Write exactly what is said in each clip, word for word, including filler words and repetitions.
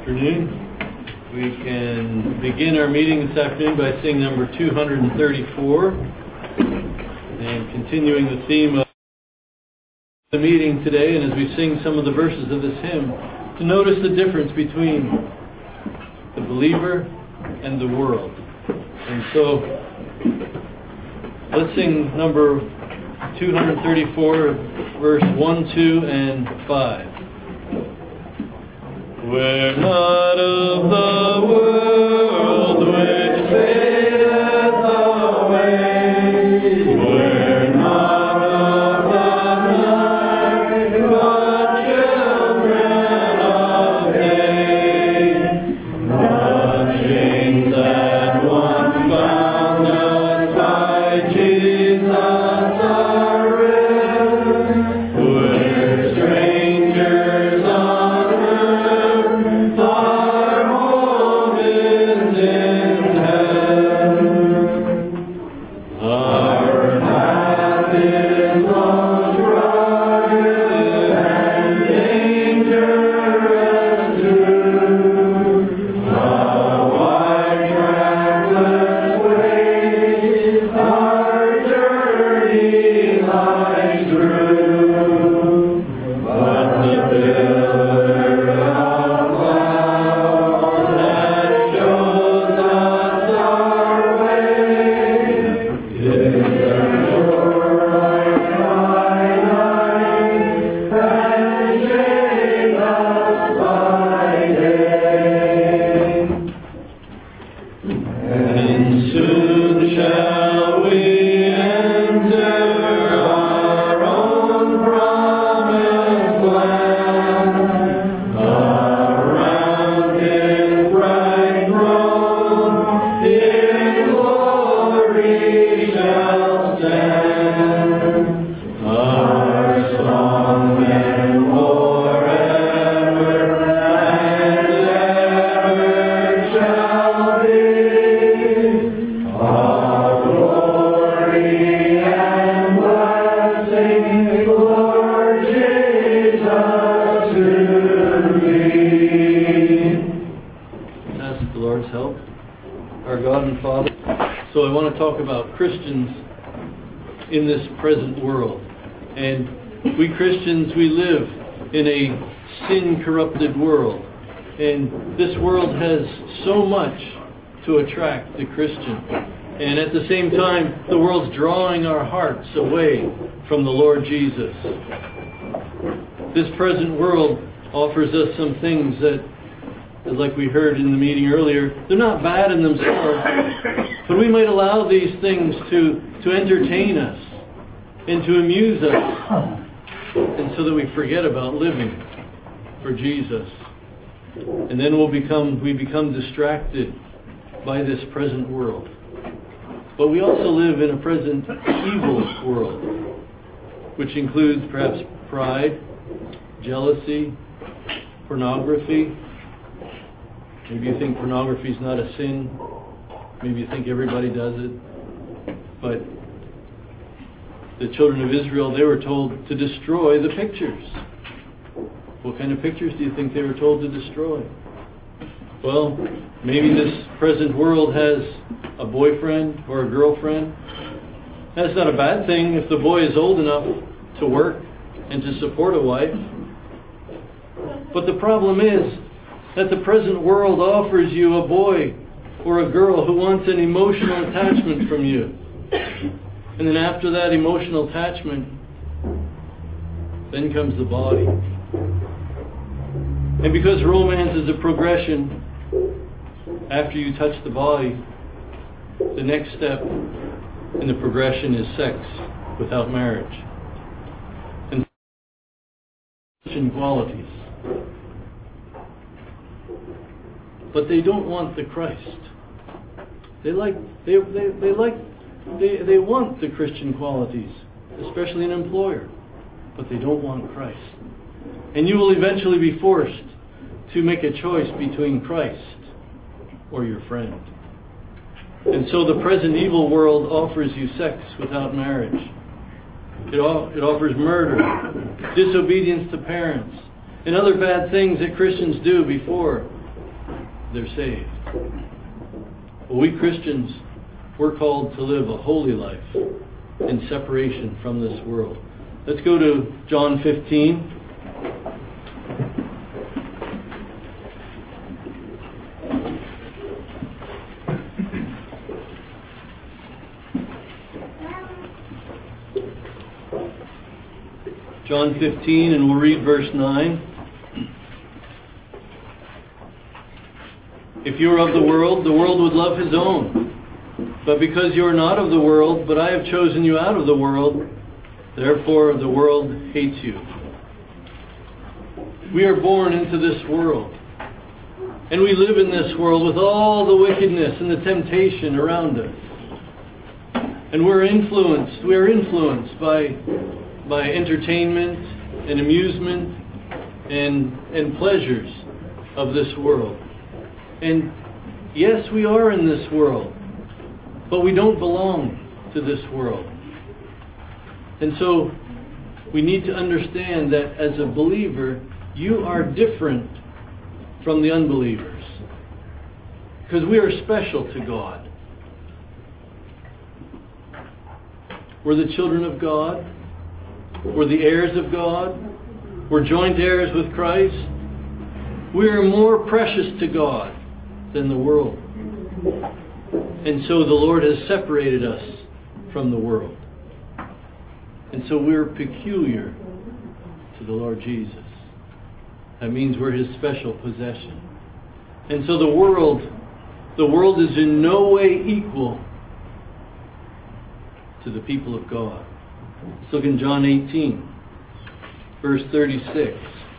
afternoon. We can begin our meeting this afternoon by singing number two hundred thirty-four and continuing the theme of the meeting today, and as we sing some of the verses of this hymn, to notice the difference between the believer and the world. And so let's sing number two hundred thirty-four, verse one, two, and five. We're not of the world which fadeth away. We're not of the night, but children of day. The chains that once bound us by Jesus are rid. We're strangers on earth, our home is in heaven. Our path is most rugged and dangerous too. A wide trackless way our journey lies through. But the pillar of cloud that shows us our way is a sure light by night and shades us by day. And soon shall we enter our own promised land. Around His bright throne in glory shall stand. Our song then forever and ever shall be. All glory and blessing, Lord Jesus, to Thee. Ask the Lord's help, our God and Father. So I want to talk about Christians in this present world. And we Christians, we live in a sin-corrupted world. And this world has so much to attract the Christian. And at the same time, the world's drawing our hearts away from the Lord Jesus. This present world offers us some things that, like we heard in the meeting earlier, they're not bad in themselves, but we might allow these things to, to entertain us and to amuse us, and so that we forget about living for Jesus. And then we'll become we become distracted by this present world. But we also live in a present evil world, which includes perhaps pride, jealousy, pornography. Maybe you think pornography is not a sin. Maybe you think everybody does it. But the children of Israel, they were told to destroy the pictures. What kind of pictures do you think they were told to destroy? Well, maybe this present world has a boyfriend or a girlfriend. That's not a bad thing if the boy is old enough to work and to support a wife. But the problem is that the present world offers you a boy or a girl who wants an emotional attachment from you. And then after that emotional attachment, then comes the body. And because romance is a progression, after you touch the body, the next step in the progression is sex without marriage. And Christian qualities. But they don't want the Christ. They like they they, they like They, they want the Christian qualities, especially an employer, but they don't want Christ. And you will eventually be forced to make a choice between Christ or your friend. And so the present evil world offers you sex without marriage. It, o- it offers murder, disobedience to parents, and other bad things that Christians do before they're saved. Well, we Christians, we're called to live a holy life in separation from this world. Let's go to John fifteen. John fifteen, and we'll read verse nine. If you were of the world, the world would love his own. But because you are not of the world, but I have chosen you out of the world, therefore the world hates you. We are born into this world. And we live in this world with all the wickedness and the temptation around us. And we're influenced, we are influenced by, by entertainment and amusement and, and pleasures of this world. And yes, we are in this world, but we don't belong to this world. And so we need to understand that as a believer, you are different from the unbelievers. Because we are special to God. We're the children of God. We're the heirs of God. We're joint heirs with Christ. We are more precious to God than the world. And so the Lord has separated us from the world. And so we're peculiar to the Lord Jesus. That means we're His special possession. And so the world, the world is in no way equal to the people of God. Let's look in John eighteen, verse thirty-six.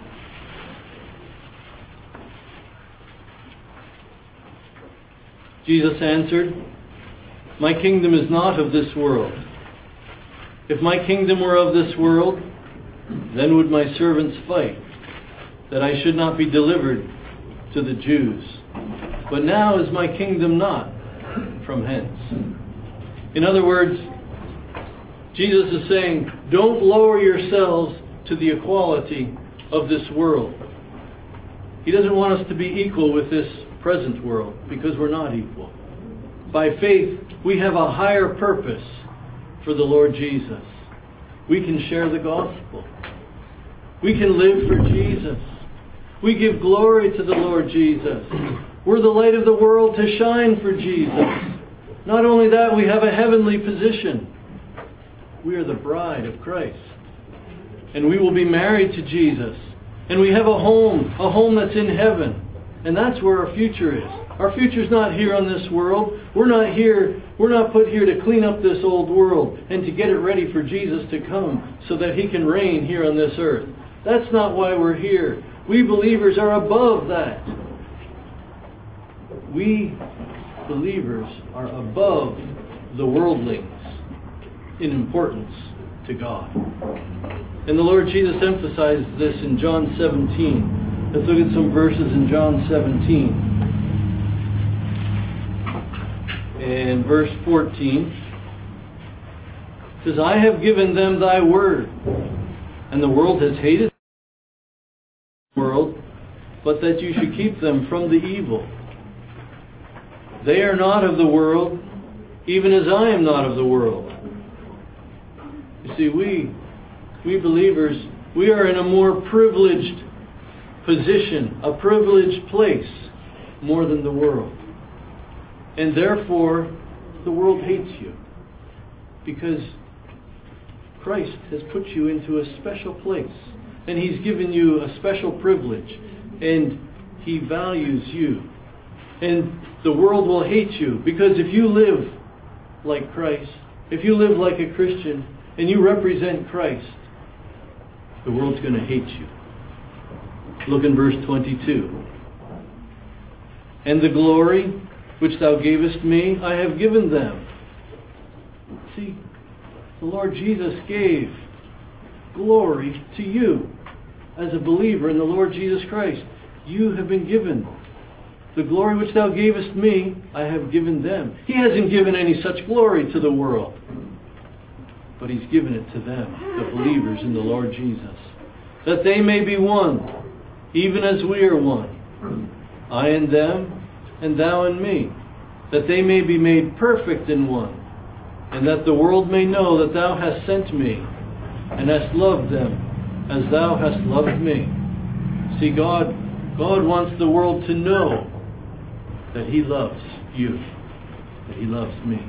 Jesus answered, "My kingdom is not of this world. If my kingdom were of this world, then would my servants fight, that I should not be delivered to the Jews. But now is my kingdom not from hence." In other words, Jesus is saying, don't lower yourselves to the equality of this world. He doesn't want us to be equal with this present world, because we're not equal. By faith, we have a higher purpose for the Lord Jesus. We can share the gospel. We can live for Jesus. We give glory to the Lord Jesus. We're the light of the world to shine for Jesus. Not only that, we have a heavenly position. We are the bride of Christ. And we will be married to Jesus. And we have a home, a home that's in heaven. And that's where our future is. Our future's not here on this world. We're not here, we're not put here to clean up this old world and to get it ready for Jesus to come so that He can reign here on this earth. That's not why we're here. We believers are above that. We believers are above the worldlings in importance to God. And the Lord Jesus emphasized this in John seventeen. Let's look at some verses in John seventeen. And verse fourteen. It says, "I have given them thy word, and the world has hated the world, but that you should keep them from the evil. They are not of the world, even as I am not of the world." You see, we, we believers, we are in a more privileged position, a privileged place, more than the world. And therefore, the world hates you. Because Christ has put you into a special place. And He's given you a special privilege. And He values you. And the world will hate you. Because if you live like Christ, if you live like a Christian, and you represent Christ, the world's going to hate you. Look in verse twenty-two. "And the glory which thou gavest me, I have given them." See, the Lord Jesus gave glory to you as a believer in the Lord Jesus Christ. You have been given the glory which thou gavest me, I have given them. He hasn't given any such glory to the world, but He's given it to them, the believers in the Lord Jesus, that they may be one, even as we are one. I in them, and thou in me, that they may be made perfect in one, and that the world may know that thou hast sent me, and hast loved them as thou hast loved me. See, God, God wants the world to know that He loves you, that He loves me.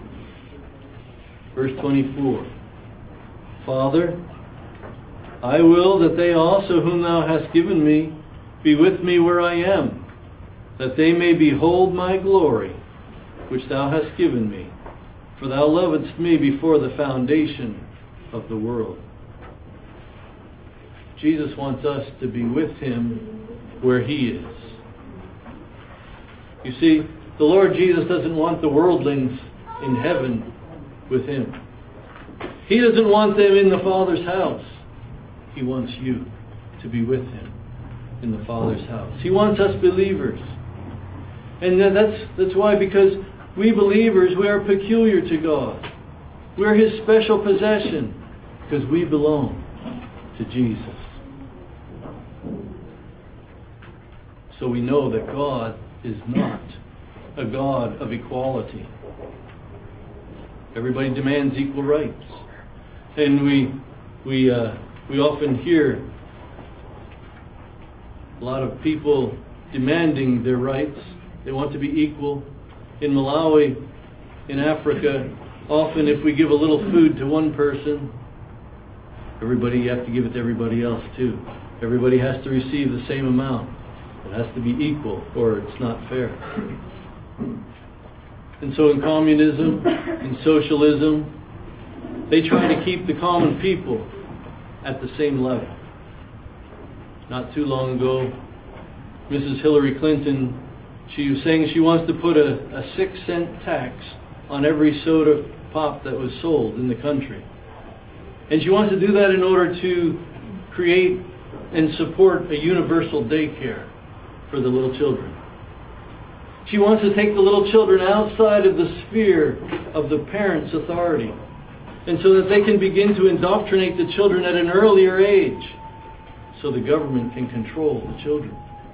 Verse twenty-four. Father, I will that they also whom thou hast given me be with me where I am, that they may behold my glory, which thou hast given me. For thou lovedst me before the foundation of the world. Jesus wants us to be with Him where He is. You see, the Lord Jesus doesn't want the worldlings in heaven with Him. He doesn't want them in the Father's house. He wants you to be with Him in the Father's house. He wants us believers. And that's, that's why, because we believers, we are peculiar to God. We're His special possession because we belong to Jesus. So we know that God is not a God of equality. Everybody demands equal rights. And we we uh, we often hear a lot of people demanding their rights. They want to be equal. In Malawi, in Africa, often if we give a little food to one person, everybody, you have to give it to everybody else too. Everybody has to receive the same amount. It has to be equal, or it's not fair. And so in communism, in socialism, they try to keep the common people at the same level. Not too long ago, Missus Hillary Clinton, she was saying she wants to put a, a six cent tax on every soda pop that was sold in the country. And she wants to do that in order to create and support a universal daycare for the little children. She wants to take the little children outside of the sphere of the parents' authority, and so that they can begin to indoctrinate the children at an earlier age, so the government can control the children.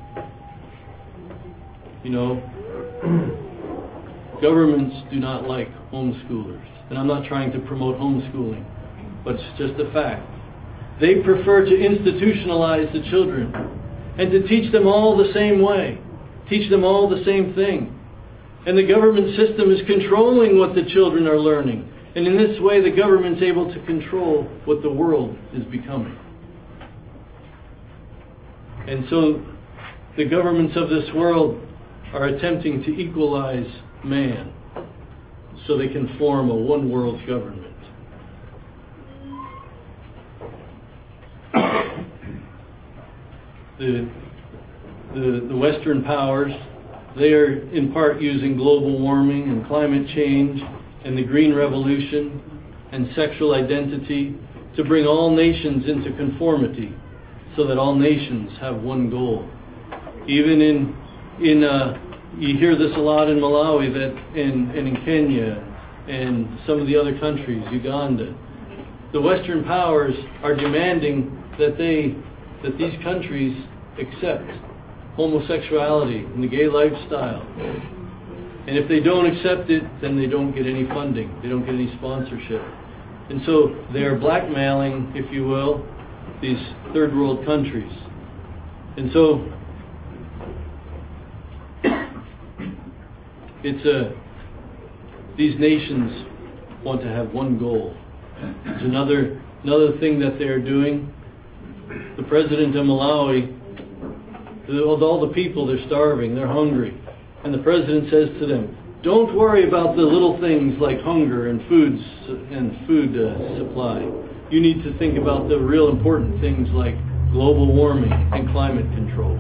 You know, governments do not like homeschoolers. And I'm not trying to promote homeschooling, but it's just a fact. They prefer to institutionalize the children and to teach them all the same way, teach them all the same thing. And the government system is controlling what the children are learning. And in this way, the government's able to control what the world is becoming. And so the governments of this world are attempting to equalize man so they can form a one world government. The, the, the Western powers, they are in part using global warming and climate change and the Green Revolution and sexual identity to bring all nations into conformity so that all nations have one goal. Even in in uh, you hear this a lot in Malawi, that in, and in Kenya and some of the other countries, Uganda, the Western powers are demanding that they that these countries accept homosexuality and the gay lifestyle. And if they don't accept it, then they don't get any funding. They don't get any sponsorship. And so they're blackmailing, if you will, these third world countries. And so it's a, these nations want to have one goal. There's another, another thing that they're doing. The president of Malawi, all the people, they're starving, they're hungry. And the president says to them, don't worry about the little things like hunger and foods and food uh, supply. You need to think about the real important things like global warming and climate control.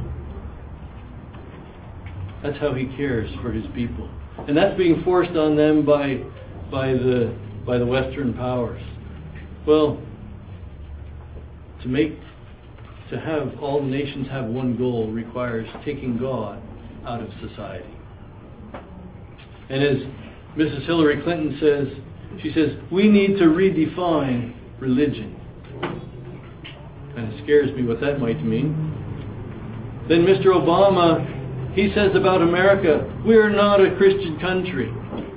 That's how he cares for his people. And that's being forced on them by, by, the, by the Western powers. Well, to make, to have all the nations have one goal requires taking God out of society. And as Missus Hillary Clinton says, she says, we need to redefine religion. Kind of scares me what that might mean. Then Mister Obama He says about America, we're not a Christian country.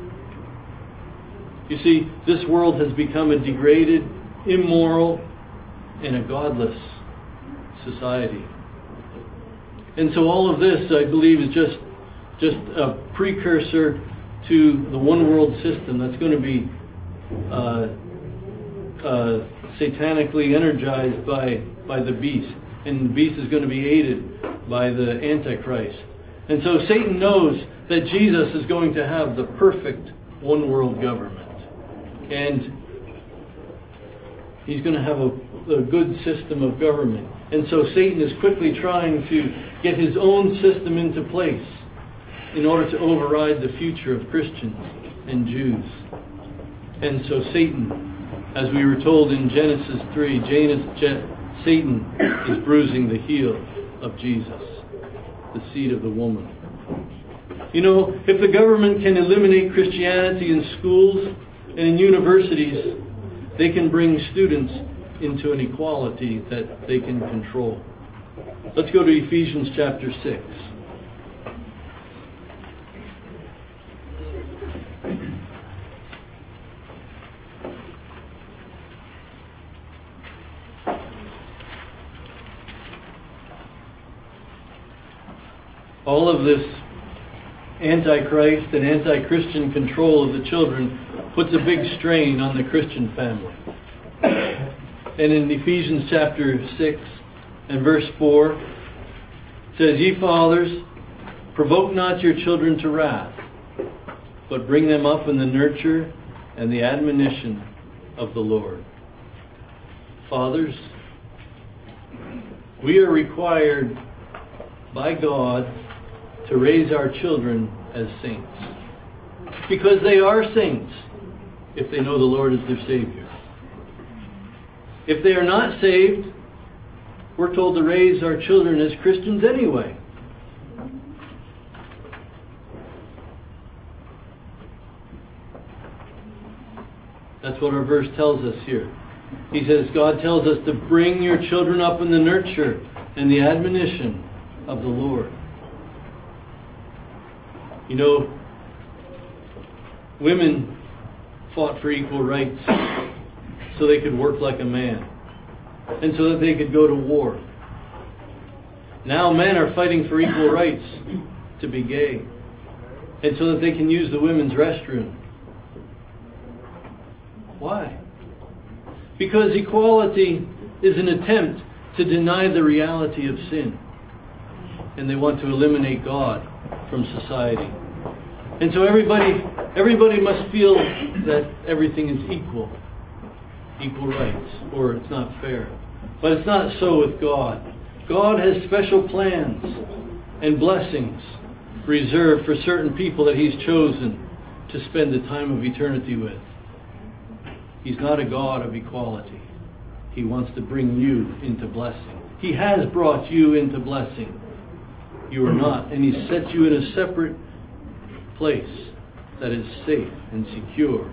You see, this world has become a degraded, immoral, and a godless society. And so all of this, I believe, is just, just a precursor to the one world system that's going to be uh, uh, satanically energized by, by the beast. And the beast is going to be aided by the Antichrist. And so Satan knows that Jesus is going to have the perfect one world government. And he's going to have a, a good system of government. And so Satan is quickly trying to get his own system into place in order to override the future of Christians and Jews. And so Satan, as we were told in Genesis three, Janus, Je, Satan is bruising the heel of Jesus, the seed of the woman. You know, if the government can eliminate Christianity in schools and in universities, they can bring students into an equality that they can control. Let's go to Ephesians chapter six. All of this antichrist and anti-Christian control of the children puts a big strain on the Christian family. And in Ephesians chapter six and verse four, it says, Ye fathers, provoke not your children to wrath, but bring them up in the nurture and the admonition of the Lord. Fathers, we are required by God to raise our children as saints. Because they are saints if they know the Lord is their Savior. If they are not saved, we're told to raise our children as Christians anyway. That's what our verse tells us here. He says, God tells us to bring your children up in the nurture and the admonition of the Lord. You know, women fought for equal rights so they could work like a man and so that they could go to war. Now men are fighting for equal rights to be gay and so that they can use the women's restroom. Why? Because equality is an attempt to deny the reality of sin, and they want to eliminate God from society. And so everybody everybody must feel that everything is equal. Equal rights, or it's not fair. But it's not so with God. God has special plans and blessings reserved for certain people that He's chosen to spend the time of eternity with. He's not a God of equality. He wants to bring you into blessing. He has brought you into blessing. You are not. And He sets you in a separate place that is safe and secure.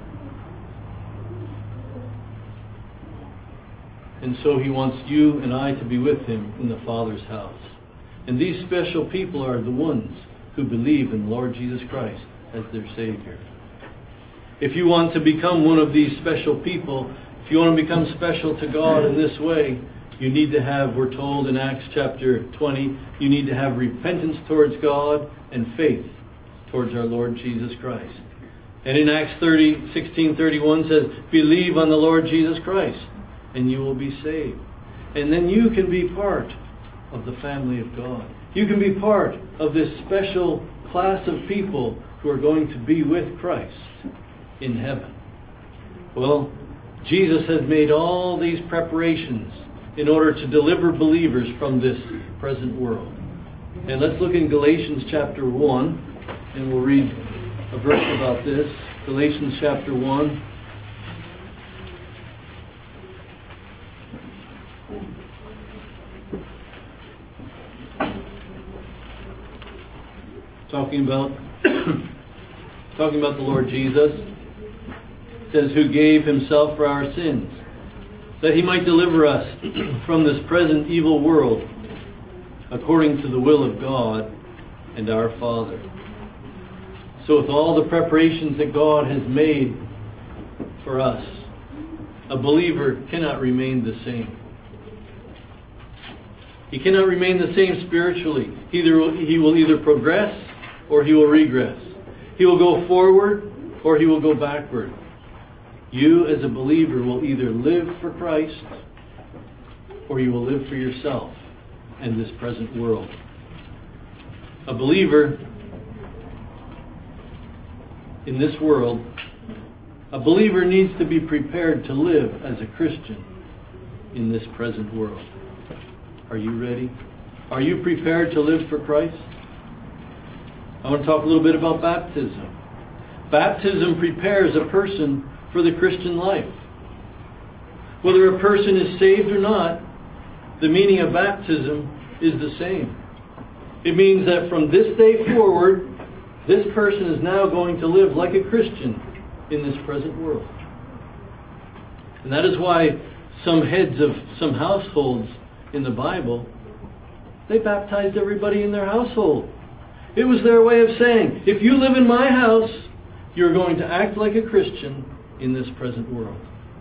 And so He wants you and I to be with Him in the Father's house. And these special people are the ones who believe in the Lord Jesus Christ as their Savior. If you want to become one of these special people, if you want to become special to God in this way, you need to have, we're told in Acts chapter twenty, you need to have repentance towards God and faith towards our Lord Jesus Christ. And in Acts thirty, sixteen thirty-one says, believe on the Lord Jesus Christ and you will be saved. And then you can be part of the family of God. You can be part of this special class of people who are going to be with Christ in heaven. Well, Jesus has made all these preparations in order to deliver believers from this present world. And let's look in Galatians chapter one, and we'll read a verse about this. Galatians chapter one. Talking about talking about the Lord Jesus. It says, who gave Himself for our sins, that He might deliver us from this present evil world, according to the will of God, and our Father. So with all the preparations that God has made for us, a believer cannot remain the same. He cannot remain the same spiritually. Either he will either progress or he will regress. He will go forward or he will go backward. You as a believer will either live for Christ or you will live for yourself and this present world. A believer in this world, a believer needs to be prepared to live as a Christian in this present world. Are you ready? Are you prepared to live for Christ? I want to talk a little bit about baptism. Baptism prepares a person for the Christian life. Whether a person is saved or not, the meaning of baptism is the same. It means that from this day forward, this person is now going to live like a Christian in this present world. And that is why some heads of some households in the Bible, they baptized everybody in their household. It was their way of saying, if you live in my house, you're going to act like a Christian in this present world.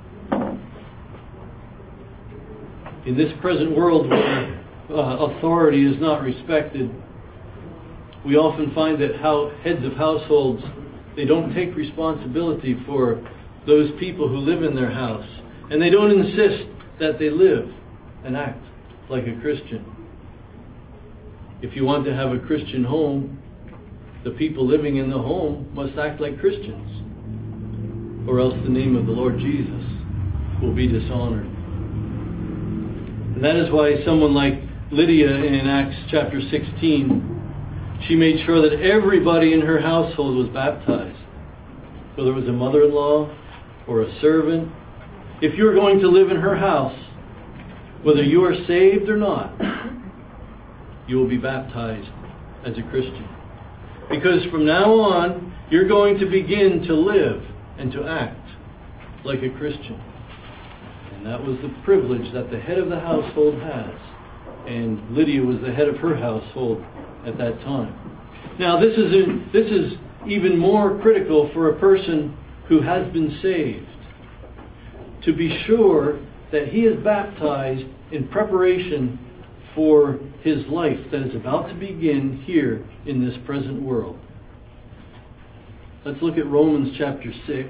In this present world where uh, authority is not respected, we often find that how heads of households, they don't take responsibility for those people who live in their house. And they don't insist that they live and act like a Christian. If you want to have a Christian home, the people living in the home must act like Christians, or else the name of the Lord Jesus will be dishonored. And that is why someone like Lydia in Acts chapter sixteen, she made sure that everybody in her household was baptized. Whether it was a mother-in-law or a servant. If you're going to live in her house, whether you are saved or not, you will be baptized as a Christian. Because from now on, you're going to begin to live and to act like a Christian. And that was the privilege that the head of the household has. And Lydia was the head of her household at that time. Now this is in, this is even more critical for a person who has been saved, to be sure that he is baptized in preparation for his life that is about to begin here in this present world. Let's look at Romans chapter six.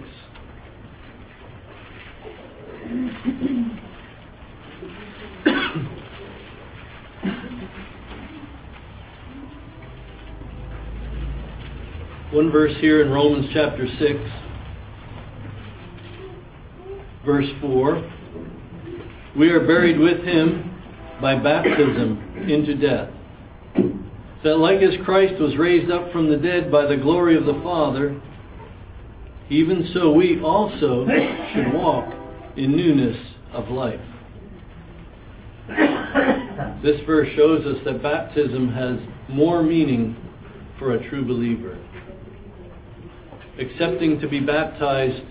One verse here in Romans chapter six, verse four. We are buried with him by baptism into death, that like as Christ was raised up from the dead by the glory of the Father, even so we also should walk in newness of life. This verse shows us that baptism has more meaning for a true believer. Accepting to be baptized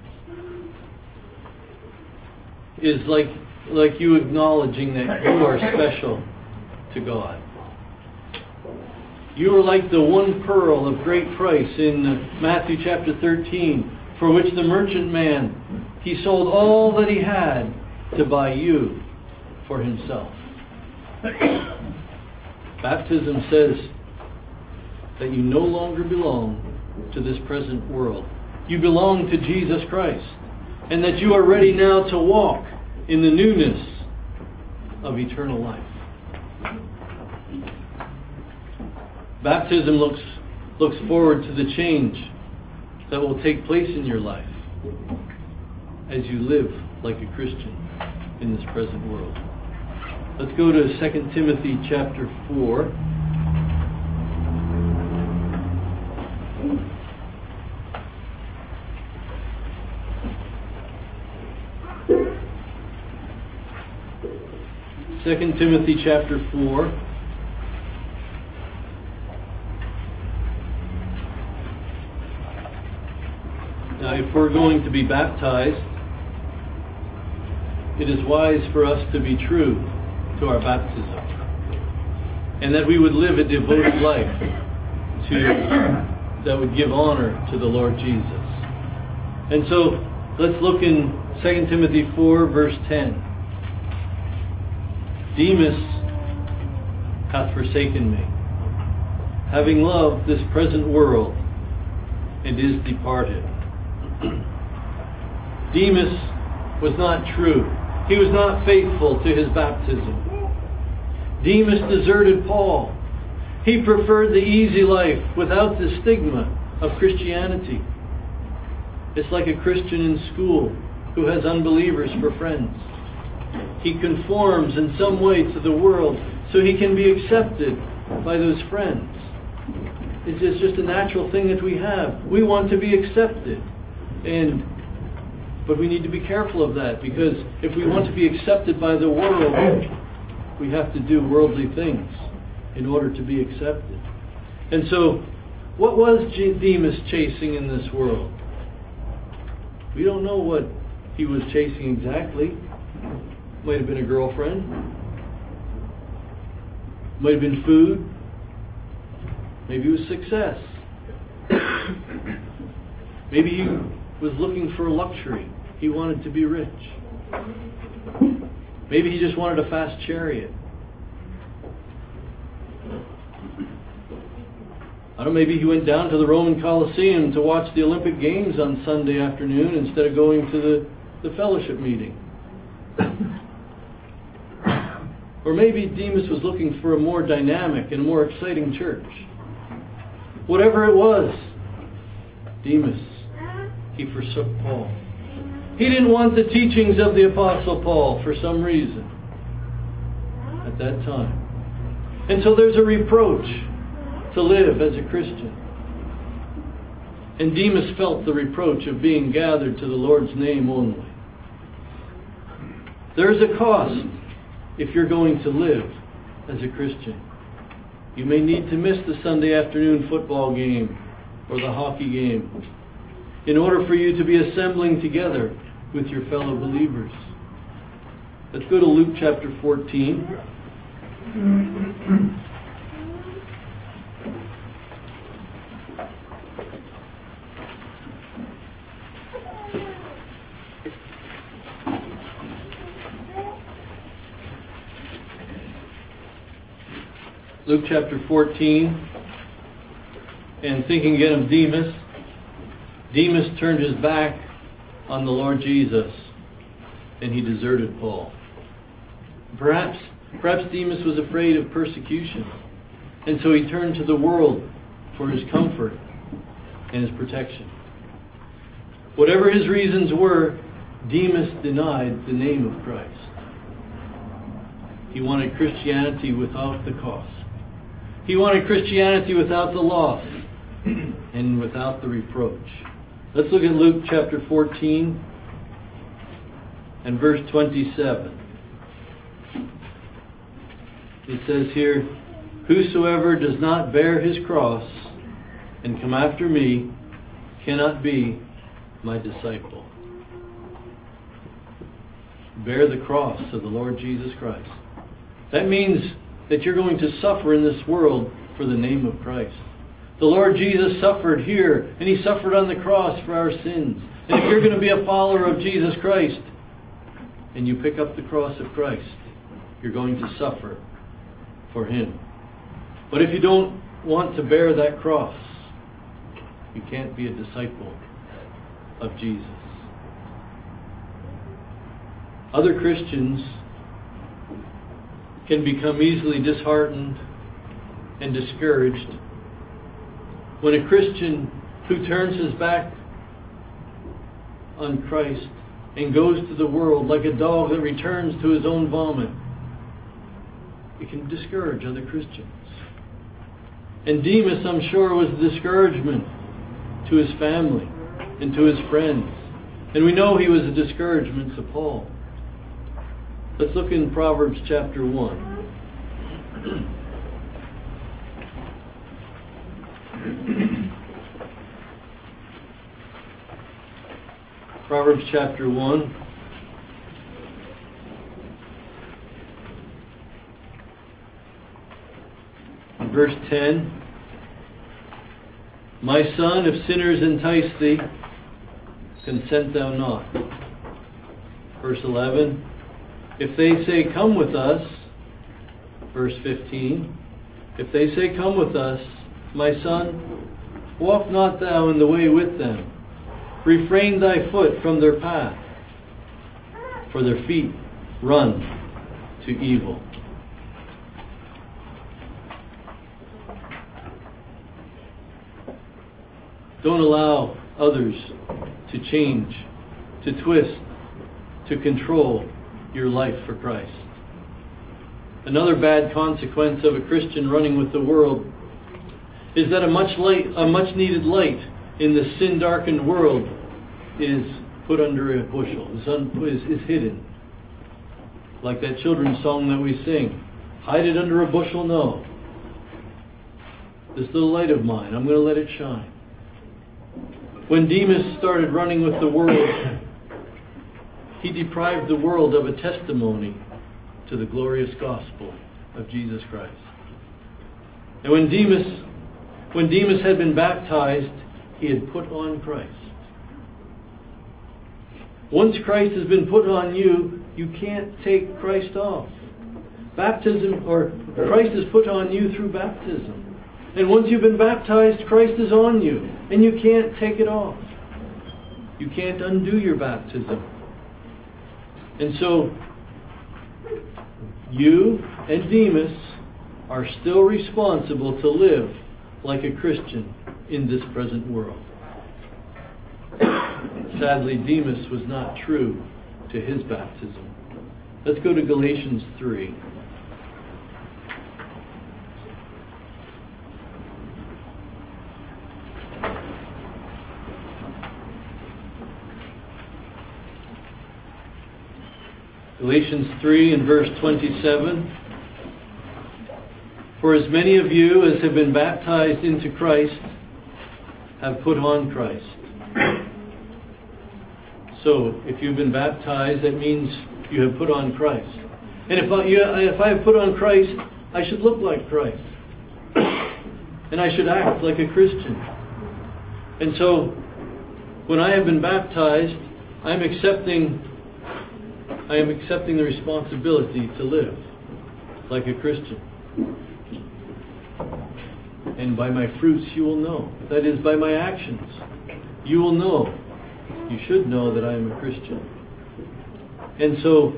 is like, like you acknowledging that you are special to God. You are like the one pearl of great price in Matthew chapter thirteen, for which the merchant man, he sold all that he had to buy you for himself. Baptism says that you no longer belong to this present world. You belong to Jesus Christ, and that you are ready now to walk in the newness of eternal life. Baptism looks looks forward to the change that will take place in your life as you live like a Christian in this present world. Let's go to Second Timothy chapter four. Second Timothy chapter four. Now, if we're going to be baptized, it is wise for us to be true to our baptism, and that we would live a devoted life to that would give honor to the Lord Jesus. And so let's look in Second Timothy four, verse ten. Demas hath forsaken me, having loved this present world, and is departed. Demas was not true. He was not faithful to his baptism. Demas deserted Paul. He preferred the easy life without the stigma of Christianity. It's like a Christian in school who has unbelievers for friends. He conforms in some way to the world so he can be accepted by those friends. It's just, just a natural thing that we have. We want to be accepted. And but we need to be careful of that, because if we want to be accepted by the world, we have to do worldly things in order to be accepted. And so, what was Demas chasing in this world? We don't know what he was chasing exactly. Might have been a girlfriend. Might have been food. Maybe it was success. Maybe he was looking for luxury. He wanted to be rich. Maybe he just wanted a fast chariot. I don't know, maybe he went down to the Roman Colosseum to watch the Olympic Games on Sunday afternoon instead of going to the, the fellowship meeting. Or maybe Demas was looking for a more dynamic and a more exciting church. Whatever it was, Demas, he forsook Paul. He didn't want the teachings of the Apostle Paul for some reason at that time. And so there's a reproach to live as a Christian. And Demas felt the reproach of being gathered to the Lord's name only. There's a cost if you're going to live as a Christian. You may need to miss the Sunday afternoon football game or the hockey game in order for you to be assembling together with your fellow believers. Let's go to Luke chapter fourteen. Luke chapter fourteen, and thinking again of Demas, Demas turned his back on the Lord Jesus, and he deserted Paul. Perhaps, perhaps Demas was afraid of persecution, and so he turned to the world for his comfort and his protection. Whatever his reasons were, Demas denied the name of Christ. He wanted Christianity without the cost. He wanted Christianity without the loss and without the reproach. Let's look at Luke chapter fourteen and verse twenty-seven. It says here, "Whosoever does not bear his cross and come after me cannot be my disciple." Bear the cross of the Lord Jesus Christ. That means that you're going to suffer in this world for the name of Christ. The Lord Jesus suffered here, and He suffered on the cross for our sins. And if you're going to be a follower of Jesus Christ, and you pick up the cross of Christ, you're going to suffer for Him. But if you don't want to bear that cross, you can't be a disciple of Jesus. Other Christians can become easily disheartened and discouraged when a Christian who turns his back on Christ and goes to the world like a dog that returns to his own vomit. It can discourage other Christians. And Demas, I'm sure, was a discouragement to his family and to his friends. And we know he was a discouragement to Paul. Let's look in Proverbs chapter one. Proverbs chapter one. Verse ten. My son, if sinners entice thee, consent thou not. Verse eleven, if they say, come with us, verse fifteen, if they say, come with us, my son, walk not thou in the way with them. Refrain thy foot from their path, for their feet run to evil. Don't allow others to change, to twist, to control your life for Christ. Another bad consequence of a Christian running with the world is that a much light, a much needed light in the sin-darkened world is put under a bushel, is, un, is, is hidden. Like that children's song that we sing, hide it under a bushel, no. This little light of mine, I'm going to let it shine. When Demas started running with the world, he deprived the world of a testimony to the glorious gospel of Jesus Christ. And when Demas, when Demas had been baptized, he had put on Christ. Once Christ has been put on you, you can't take Christ off. Baptism, or Christ is put on you through baptism. And once you've been baptized, Christ is on you, and you can't take it off. You can't undo your baptism. And so, you and Demas are still responsible to live like a Christian in this present world. Sadly, Demas was not true to his baptism. Let's go to Galatians three. Galatians three and verse twenty-seven. For as many of you as have been baptized into Christ have put on Christ. So, if you've been baptized, that means you have put on Christ. And if I, you, if I have put on Christ, I should look like Christ. And I should act like a Christian. And so, when I have been baptized, I am accepting, I am accepting the responsibility to live like a Christian. And by my fruits you will know. That is, by my actions. You will know. You should know that I am a Christian. And so,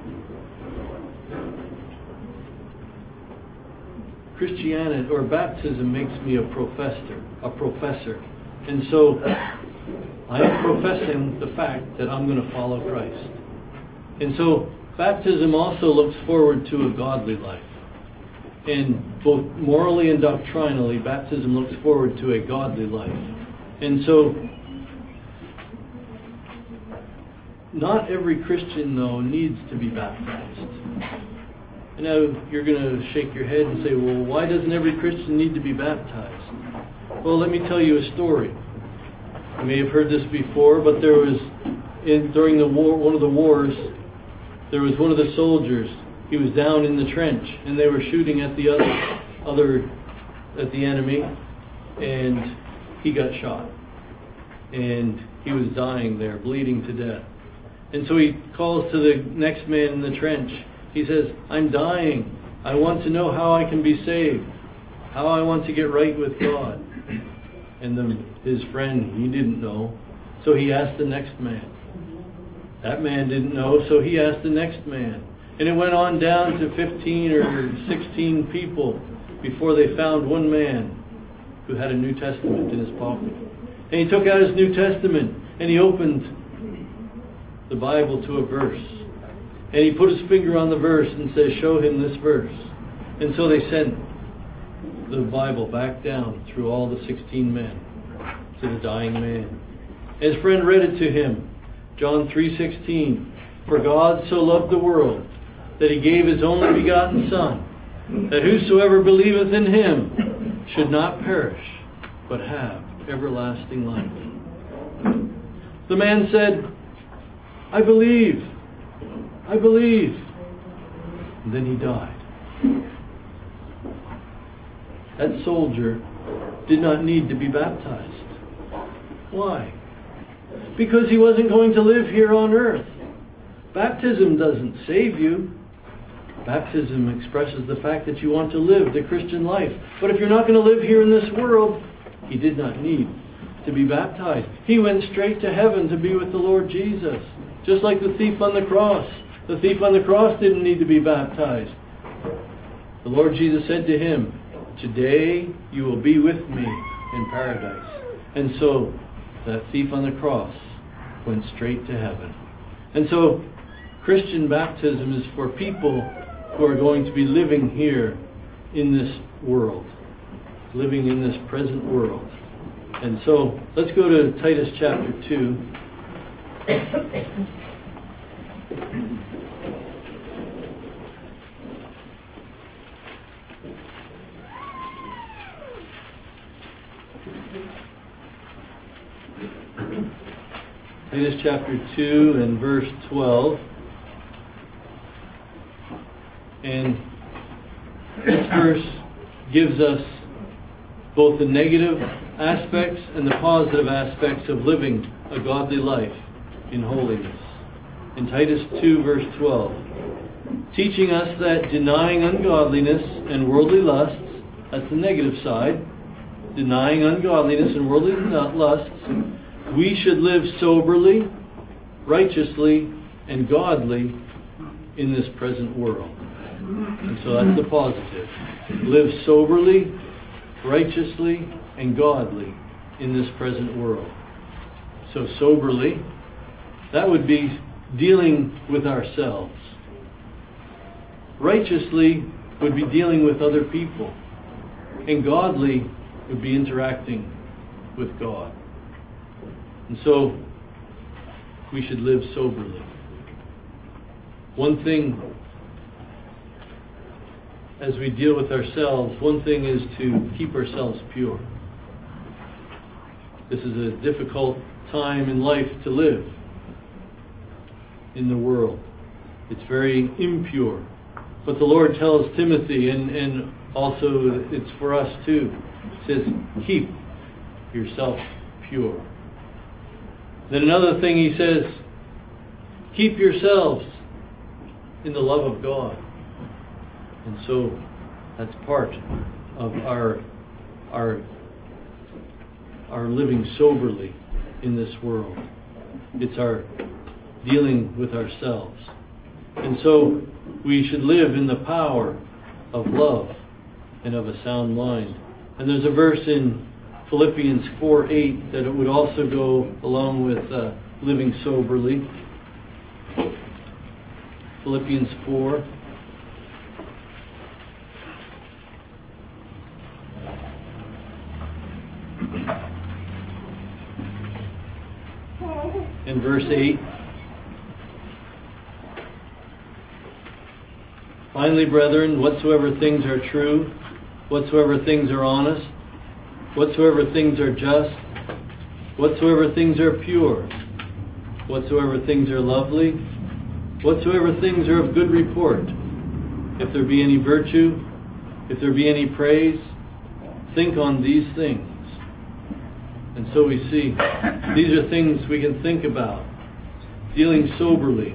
Christianity or baptism makes me a professor, a professor. And so, I am professing the fact that I'm going to follow Christ. And so, baptism also looks forward to a godly life. And both morally and doctrinally, baptism looks forward to a godly life. And so, not every Christian, though, needs to be baptized. I know you're going to shake your head and say, well, why doesn't every Christian need to be baptized? Well, let me tell you a story. You may have heard this before, but there was, in, during the war, one of the wars, there was one of the soldiers. He was down in the trench, and they were shooting at the other, other, at the enemy, and he got shot. And he was dying there, bleeding to death. And so he calls to the next man in the trench. He says, I'm dying. I want to know how I can be saved. How I want to get right with God. And the, his friend, he didn't know. So he asked the next man. That man didn't know, so he asked the next man. And it went on down to fifteen or sixteen people before they found one man who had a New Testament in his pocket. And he took out his New Testament and he opened the Bible to a verse. And he put his finger on the verse and says, show him this verse. And so they sent the Bible back down through all the sixteen men to the dying man. His friend read it to him. John three sixteen. For God so loved the world that he gave his only begotten Son, that whosoever believeth in him should not perish, but have everlasting life. The man said, I believe. I believe. And then he died. That soldier did not need to be baptized. Why? Because he wasn't going to live here on earth. Baptism doesn't save you. Baptism expresses the fact that you want to live the Christian life. But if you're not going to live here in this world, he did not need to be baptized. He went straight to heaven to be with the Lord Jesus. Just like the thief on the cross. The thief on the cross didn't need to be baptized. The Lord Jesus said to him, "Today you will be with me in paradise." And so that thief on the cross went straight to heaven. And so Christian baptism is for people who are going to be living here in this world. Living in this present world. And so let's go to Titus chapter two. Titus chapter two and verse twelve. And this verse gives us both the negative aspects and the positive aspects of living a godly life in holiness. In Titus two verse twelve, teaching us that denying ungodliness and worldly lusts, that's the negative side, denying ungodliness and worldly lusts, we should live soberly, righteously, and godly in this present world. And so that's the positive. Live soberly, righteously, and godly in this present world. So soberly, that would be dealing with ourselves. Righteously would be dealing with other people. And godly would be interacting with God. And so we should live soberly. One thing, as we deal with ourselves, one thing is to keep ourselves pure. This is a difficult time in life to live in the world. It's very impure. But the Lord tells Timothy, and, and also it's for us too, it says, keep yourself pure. Then another thing he says, keep yourselves in the love of God. And so that's part of our, our, our living soberly in this world. It's our dealing with ourselves. And so we should live in the power of love and of a sound mind. And there's a verse in Philippians four eight that it would also go along with uh, living soberly. Philippians four. In verse eight. Finally, brethren, whatsoever things are true, whatsoever things are honest, whatsoever things are just, whatsoever things are pure, whatsoever things are lovely, whatsoever things are of good report, if there be any virtue, if there be any praise, think on these things. And so we see, these are things we can think about. Dealing soberly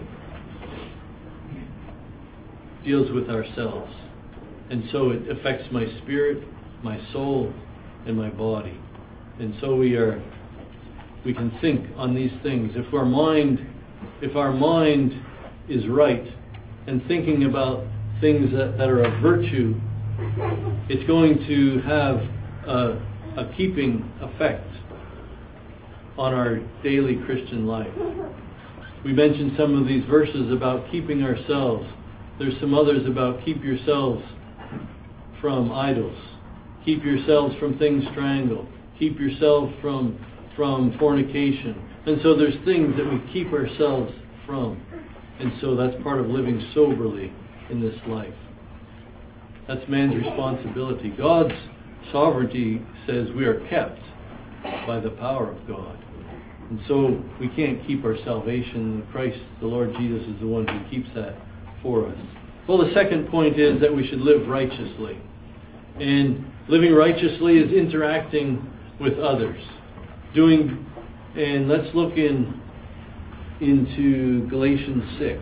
deals with ourselves. And so it affects my spirit, my soul, and my body. And so we are, we can think on these things. If our mind, if our mind is right and thinking about things that, that are of virtue, it's going to have a, a keeping effect on our daily Christian life. We mentioned some of these verses about keeping ourselves. There's some others about keep yourselves from idols. Keep yourselves from things strangled. Keep yourself from, from fornication. And so there's things that we keep ourselves from. And so that's part of living soberly in this life. That's man's responsibility. God's sovereignty says we are kept by the power of God. And so we can't keep our salvation. Christ, the Lord Jesus, is the one who keeps that for us. Well, the second point is that we should live righteously. And Living righteously is interacting with others. Doing, and let's look in into Galatians six.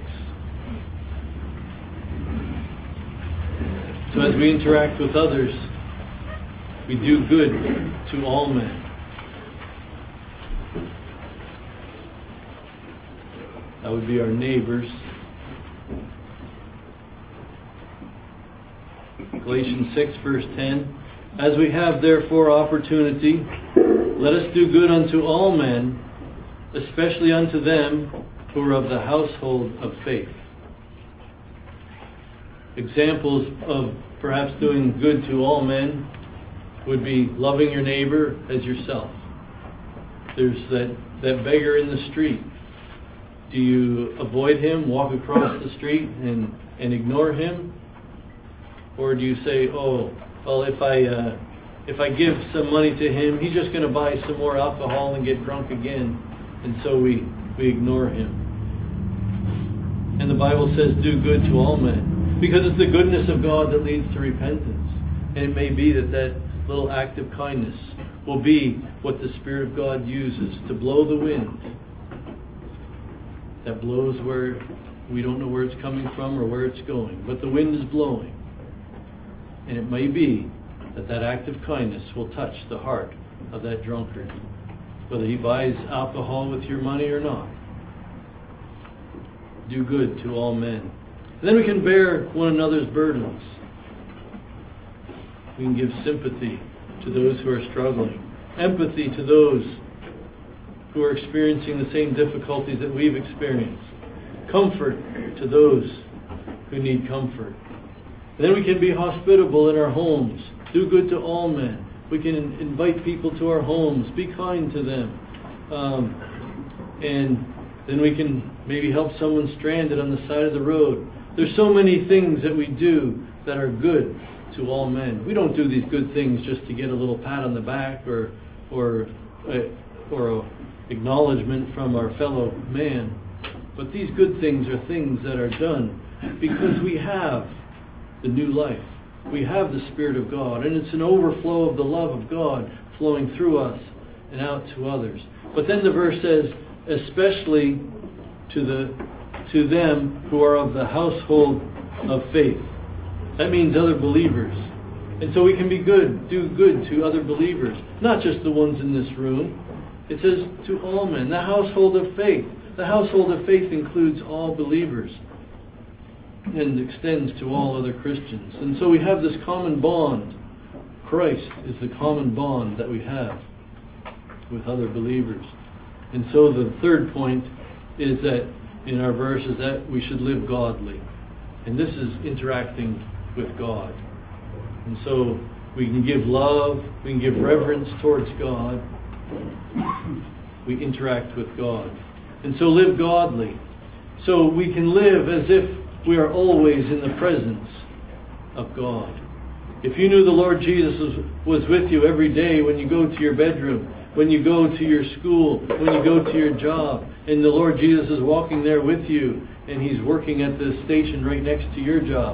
So as we interact with others, we do good to all men. That would be our neighbors. Galatians six, verse ten. As we have therefore opportunity, let us do good unto all men, especially unto them who are of the household of faith. Examples of perhaps doing good to all men would be loving your neighbor as yourself. There's that, that beggar in the street. Do you avoid him, walk across the street and, and ignore him? Or do you say, oh, well, if I uh, if I give some money to him, he's just going to buy some more alcohol and get drunk again, and so we, we ignore him. And the Bible says, do good to all men, because it's the goodness of God that leads to repentance. And it may be that that little act of kindness will be what the Spirit of God uses to blow the wind that blows where we don't know where it's coming from or where it's going, but the wind is blowing. And it may be that that act of kindness will touch the heart of that drunkard, whether he buys alcohol with your money or not. Do good to all men. And then we can bear one another's burdens. We can give sympathy to those who are struggling, empathy to those who are experiencing the same difficulties that we've experienced, comfort to those who need comfort. And then we can be hospitable in our homes, do good to all men. We can invite people to our homes, be kind to them. Um, and then we can maybe help someone stranded on the side of the road. There's so many things that we do that are good to all men. We don't do these good things just to get a little pat on the back or or uh, or a acknowledgement from our fellow man. But these good things are things that are done because we have the new life. We have the Spirit of God, and it's an overflow of the love of God flowing through us and out to others. But then the verse says, especially to the to them who are of the household of faith. That means other believers. And so we can be good, do good to other believers, not just the ones in this room. It says to all men, the household of faith. The household of faith includes all believers and extends to all other Christians. And so we have this common bond. Christ is the common bond that we have with other believers. And so the third point is that in our verse is that we should live godly. And this is interacting with God. And so we can give love, we can give reverence towards God. We interact with God. And so live godly. So we can live as if we are always in the presence of God. If you knew the Lord Jesus was, was with you every day when you go to your bedroom, when you go to your school, when you go to your job, and the Lord Jesus is walking there with you, and He's working at the station right next to your job,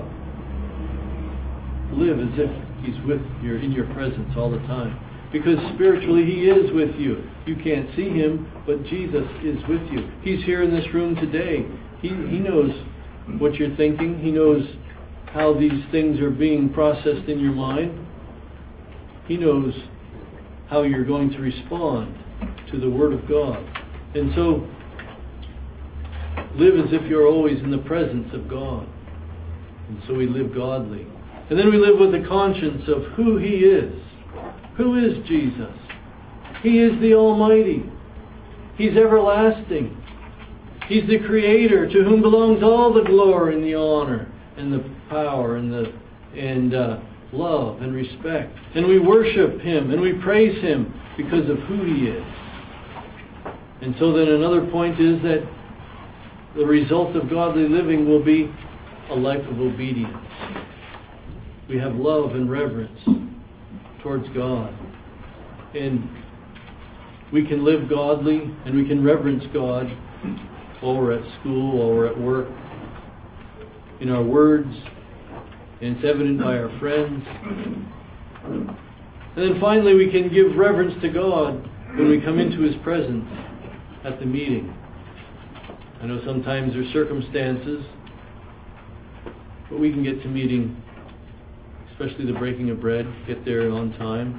live as if He's with you, in your presence all the time. Because spiritually He is with you. You can't see Him, but Jesus is with you. He's here in this room today. He, he knows what you're thinking. He knows how these things are being processed in your mind. He knows how you're going to respond to the Word of God. And so, live as if you're always in the presence of God. And so we live godly. And then we live with the conscience of who He is. Who is Jesus? He is the Almighty. He's everlasting. He's the Creator, to whom belongs all the glory and the honor and the power and the and uh, love and respect. And we worship Him and we praise Him because of who He is. And so then another point is that the result of godly living will be a life of obedience. We have love and reverence towards God. And we can live godly and we can reverence God while we're at school, while we're at work, in our words, and it's evident by our friends. And then finally, we can give reverence to God when we come into His presence at the meeting. I know sometimes there's circumstances, but we can get to meeting, especially the breaking of bread, get there on time.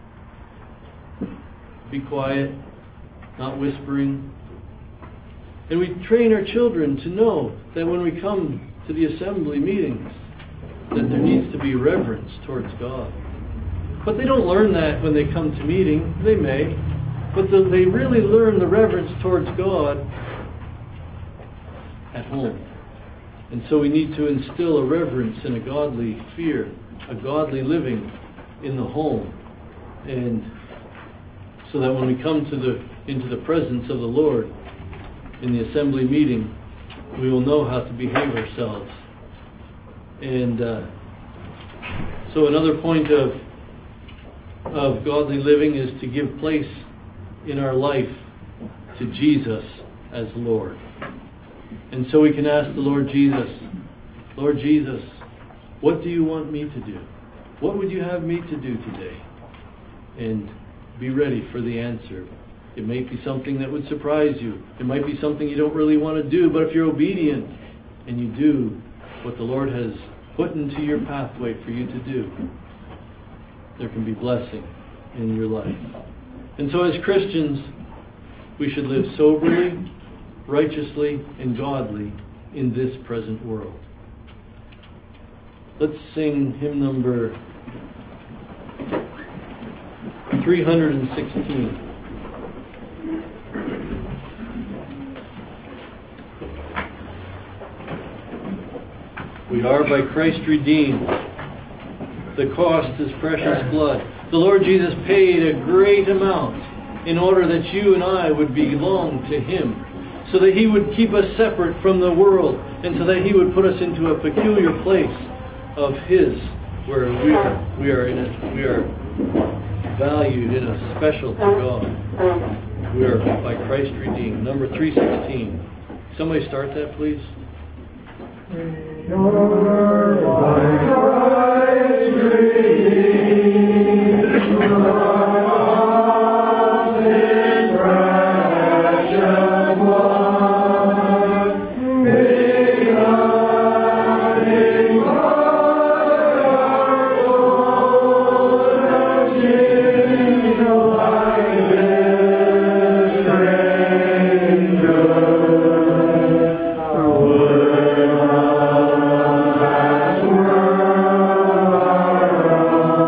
Be quiet, not whispering. And we train our children to know that when we come to the assembly meetings, that there needs to be reverence towards God. But they don't learn that when they come to meeting. They may. But the, they really learn the reverence towards God at home. And so we need to instill a reverence and a godly fear, a godly living in the home. And so that when we come to the into the presence of the Lord in the assembly meeting, we will know how to behave ourselves. And uh, so another point of of godly living is to give place in our life to Jesus as Lord. And so we can ask the Lord Jesus, Lord Jesus, what do you want me to do? What would you have me to do today? And be ready for the answer. It may be something that would surprise you. It might be something you don't really want to do, but if you're obedient and you do what the Lord has put into your pathway for you to do, there can be blessing in your life. And so as Christians, we should live soberly, righteously, and godly in this present world. Let's sing hymn number three hundred sixteen. We are by Christ redeemed. The cost is precious blood. The Lord Jesus paid a great amount in order that you and I would belong to Him, so that He would keep us separate from the world, and so that He would put us into a peculiar place of His, where we are, we are in a, we are valued in a special to God. We are by Christ redeemed. Number three sixteen. Somebody start that, please. We are by Christ redeemed. Oh,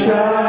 shine.